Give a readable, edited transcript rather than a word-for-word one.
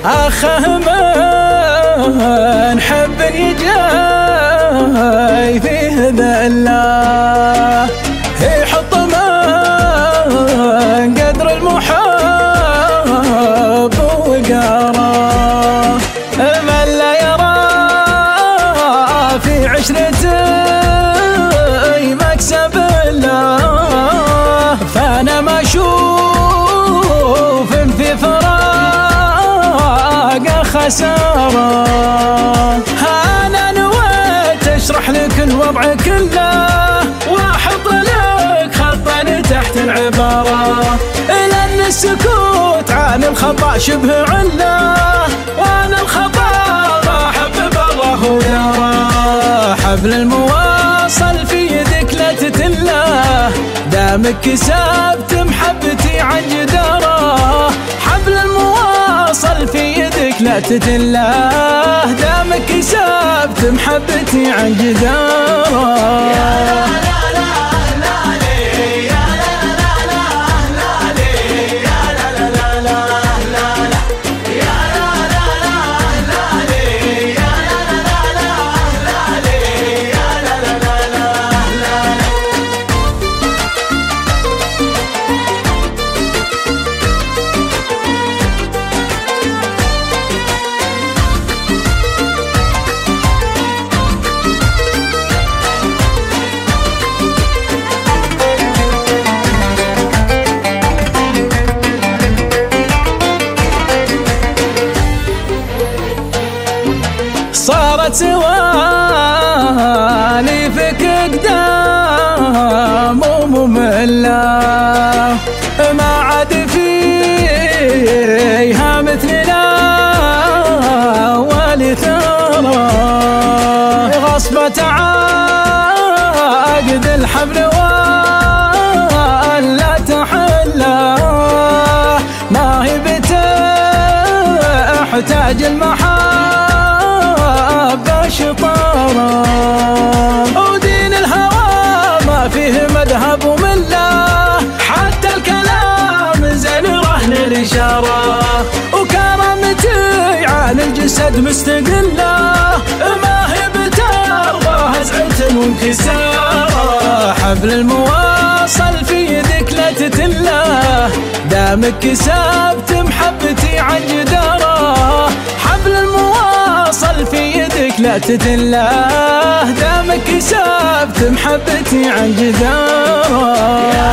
أخه من حب يجاي فيه ذله يحط من قدر المحب وقاره من لا يرى في عشرته مكسب له فأنا ما أشوف في فراقه خسارة. أنا نويت أشرح لك الوضع كله وأحط لك خطا تحت العبارة، لأن السكوت عن الخطأ شبه علة، وأنا الخطأ أحب بره وداره. حبل المواصل في يدك لا تتله دامك كسبت محبتي عن جداره. حبل المواصل في يدك لا تتله دامك كسبت محبتي عن جداره. صارت سواليفك قدام ومملة ما عاد فيها مثلنا ولثرى غصبة عقد الحبل ولا تحله ما هي بتحتاج المحبة شطارة، ودين الهوى ما فيه مذهب ومله حتى الكلام زين رهن الإشارة، وكرامتي عن الجسد مستقلة ما هي بترضى هزعة وانكسارة. حبل المواصل في يدك لا تتله دامك كسبت محبتي عن جداره. حبل المواصل في يدك لا تتله دامك كسبت محبتي عن جداره.